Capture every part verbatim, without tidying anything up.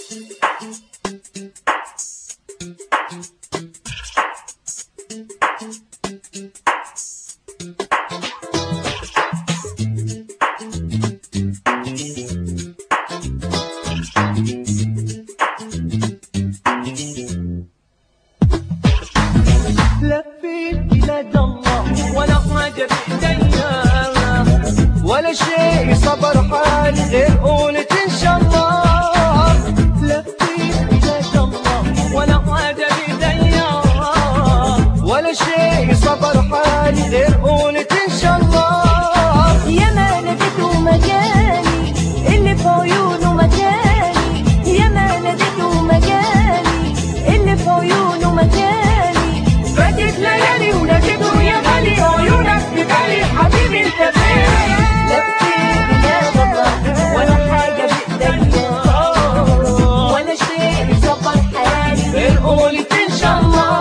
لفيت بلاد الله ولا حاجة بإيديا ولا شيء صبر حالي غير قولة إن شاء الله. لفيت بلاد الله ولا حاجة بإيديا ولا شيء صبر حالي غير قولة إن شاء الله. يا ما ناديته مجاني اللي في عيونه مجاني، يا ما ناديته مجاني اللي في عيونه مجاني. فاتت ليالي وناديته يا غالي عيونك في بالي حبيبي انت فين. لفيت بلاد الله ولا حاجة بإيديا ولا شيء صبر حالي غير قولة إن شاء الله.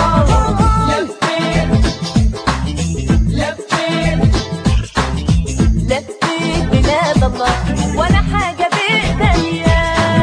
لفيت بلاد الله ولا حاجة بإيديا.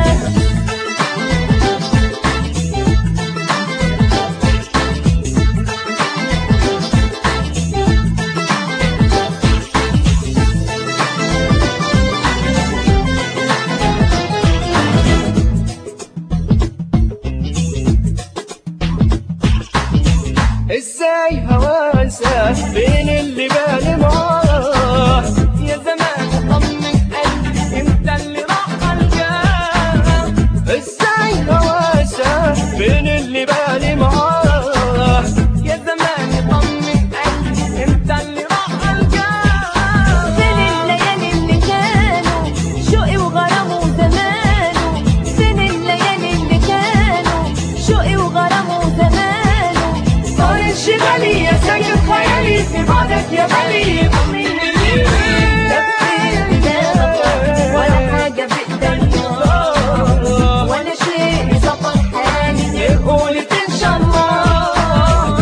ازاي هواسه بين اللي بالي معاه. يا زمان طمن قلبي انت اللي راح الجاه. ازاي هواسه بين اللي بالي معاه. يا زمان طمن قلبي انت اللي راح الجاه. فين الليالي اللي كانوا شوقي وغرامه زمانه، فين الليالي اللي كانوا شوقي وغرامه زمانه. صار انشغالي يا ساكن خيالي في بعدك يا بالي طمني. لفيت بلاد الله ولا حاجة بإيديا ولا شيء صبر حالي غير قولة إن شاء الله.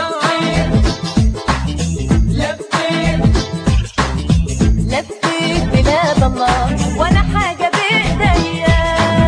لفيت لفيت بلاد الله ولا حاجة بإيديا.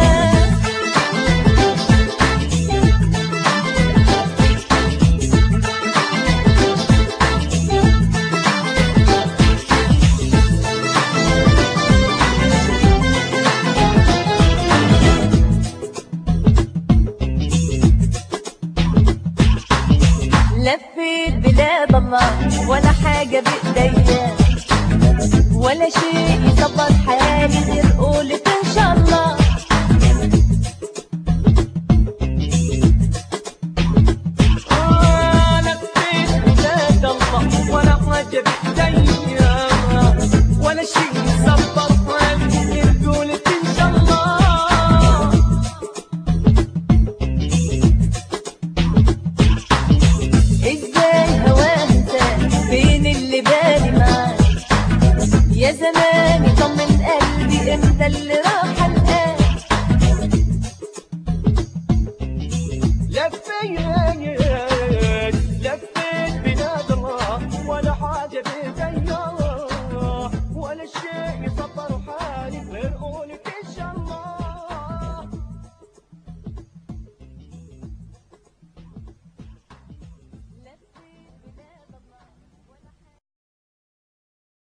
لفيت بلاد الله ولا حاجة بإيديا ولا شيء يصبر حالي غير قولة إن شاء الله. آه لفيت بلاد الله ولا حاجة بإيديا ولا شيء يصبر حالي غير قولة إن شاء الله. ازاي هواه انسان بين اللي بالي معاك. يا زمان طمن قلبي انت اللي راح